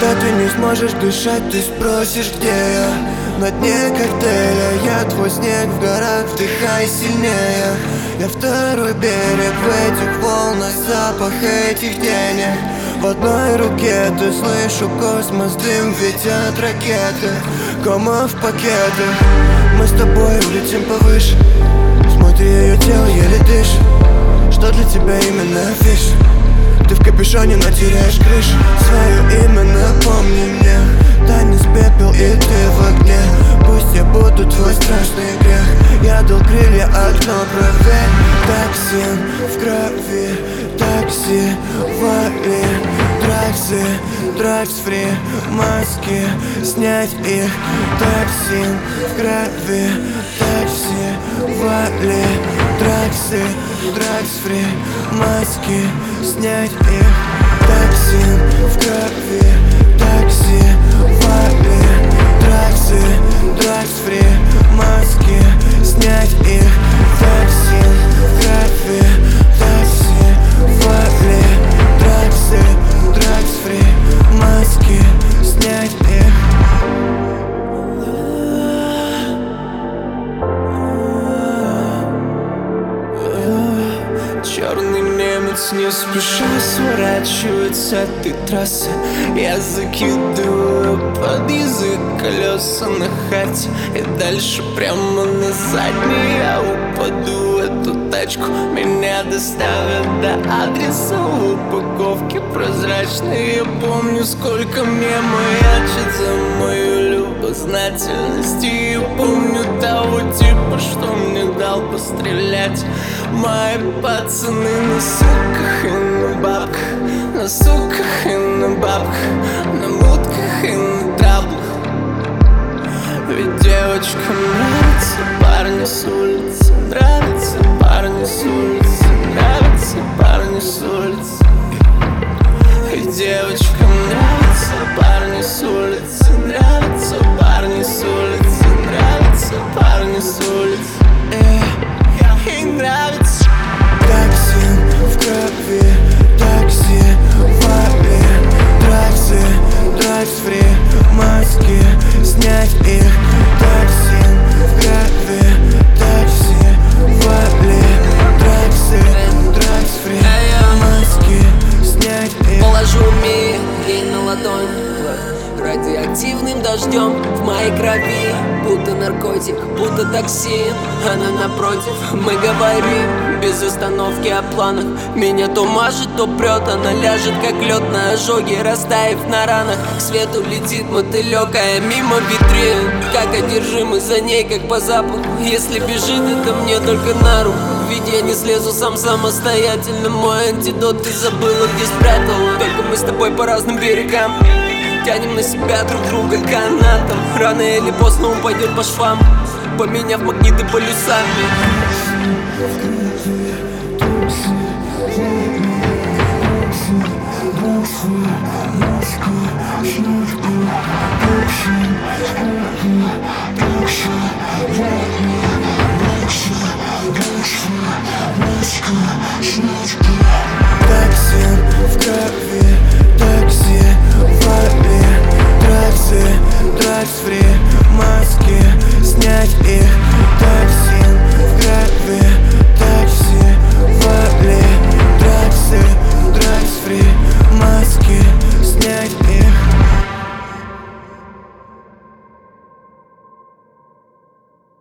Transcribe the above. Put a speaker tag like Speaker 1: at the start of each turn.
Speaker 1: Когда ты не сможешь дышать, ты спросишь, где я. На дне коктейля я твой снег в горах, вдыхай сильнее. Я второй берег в этих волнах, запах этих денег. В одной руке ты слышу космос, дым, ведь от ракеты. Кома в пакетах, мы с тобой улетим повыше. Смотри, ее тело еле дышит. Что для тебя именно фиш? Ты в капюшоне, но теряешь крышу. Свое имя напомни мне. Танец, пепел и ты в огне. Пусть я буду твой страшный грех. Я дал крылья, окно проверь. Токсин в крови, такси, вали. Драксы, драгс-фри, маски, снять их. Токсин в крови, такси, вали. Драксы, драгс-фри, маски, снять их. Токсин в крови, такси, вали. Драксы, драгс-фри, маски, снять их. Токсин в крови, такси, вали. Драксы, драгс-фри, маски, снять их.
Speaker 2: Черный немец не спеша сворачивает с этой трассы. Я закидываю под язык колеса на хате, и дальше прямо на задний я упаду в эту тачку. Меня доставят до адреса в упаковке прозрачной. Я помню, сколько мне маячит за мою любознательность. И я помню того типа, что мне дал пострелять. Мои пацаны на суках и на бабках, на суках и на бабках, на мутках и на траблах. Ведь девочкам нравятся парни с улицы, нравятся парни с улицы, нравятся парни с улицы. Ведь девочкам нравятся парни с улицы, нравятся парни с улицы, нравятся парни с улицы. Ей нравится.
Speaker 1: Токсин в крови, такси, вали. Драксы, драгс-фри, маски, снять их. Токсин в крови, такси, вали. Драксы, драгс-фри, маски, снять их.
Speaker 3: Положу мир ей на ладонь радиоактивным дождем в моей крови. Будто наркотик, будто токсин. Она напротив, мы говорим без остановки о планах. Меня то мажет, то прет. Она ляжет, как лед на ожоге, растаяв на ранах. К свету летит мотылек, а я мимо витрин, как одержимый за ней, как по запаху. Если бежит, это мне только на руку. Ведь я не слезу сам самостоятельно. Мой антидот ты забыла, где спрятала. Только мы с тобой по разным берегам тянем на себя друг друга канатом. Рано или поздно упадет по швам, поменяв магниты полюсами.
Speaker 1: Токсин в крови,